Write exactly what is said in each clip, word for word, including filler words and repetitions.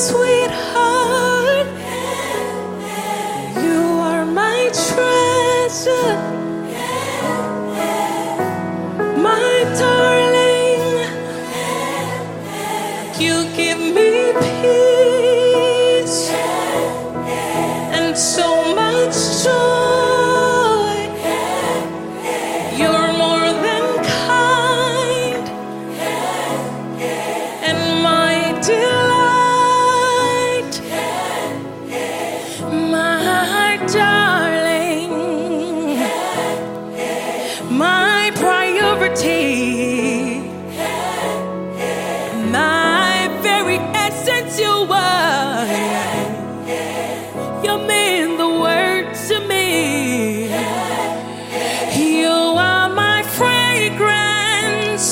sweetheart. You are my treasure, my darling. You give me peace and so much joy. You're more than kind and my delight, my darling, my priority, my very essence. You are, you mean the world to me. You are my fragrance.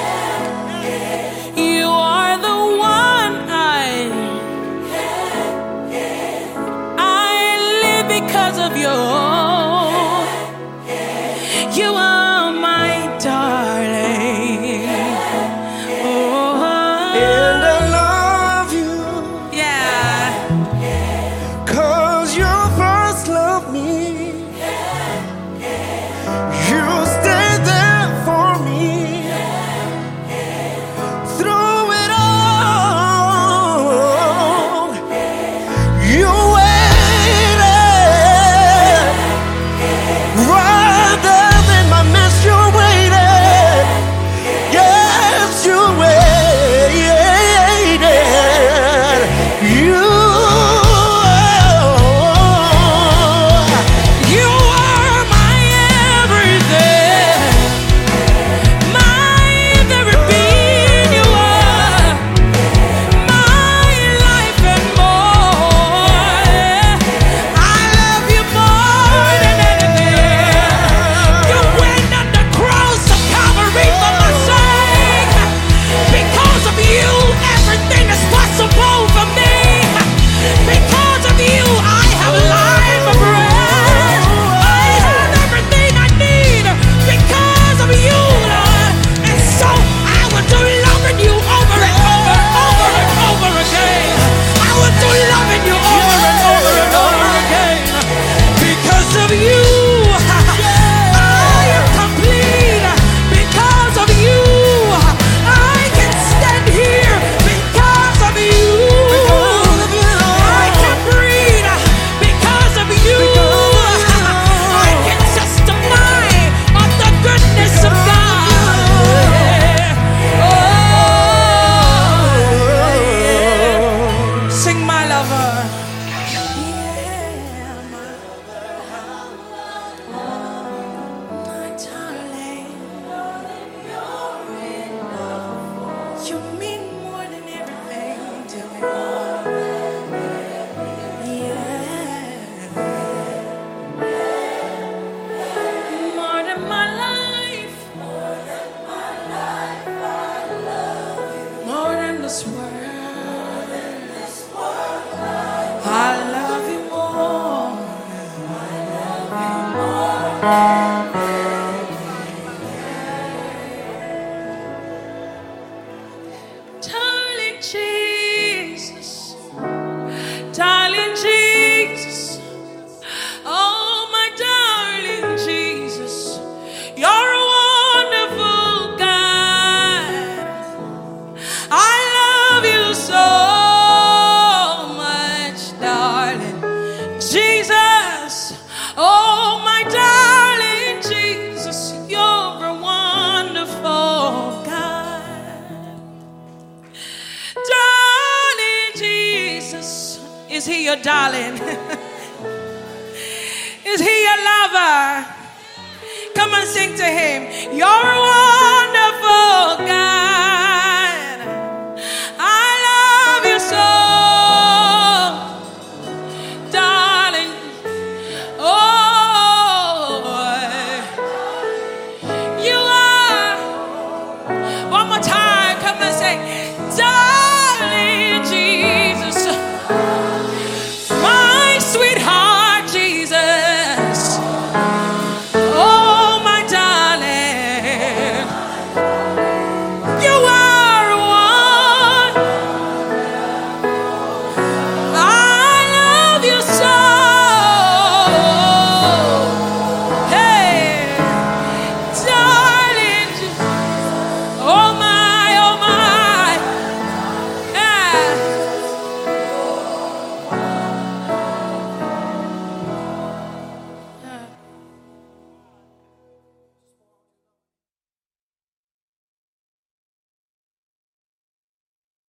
You are the one I I live because of you. You are my darling. Oh, And I love you, yeah. 'cause you first loved me. You stayed there for me through it all. You waited rather than my mess. You waited, yes, you waited. You, You are my everything, my very being. You are my life and more. I love you more than anything. You went on the cross of Calvary for my sake. Because of you, everything is possible for me. Because of you, I have life and breath. I have everything I need because of you, Lord. And so I will do loving you over and over, over and over again. I will do loving you over and over and over again. Because of you, I am complete. Because of you, I can stand here. Because of you, I can breathe. Because of you, I can testify of the goodness of God. Oh, sing my lover. Yeah, my darling. You mean more than everything to me. Yeah. More than my life. More than this world. I love you more. Darling Jesus, darling Jesus, oh my darling Jesus, you're a wonderful God. I love you so much, darling Jesus, oh my darling Jesus, you're a wonderful God. Darling Jesus, is he your darling? Is he your lover? Come on, sing to him. You're a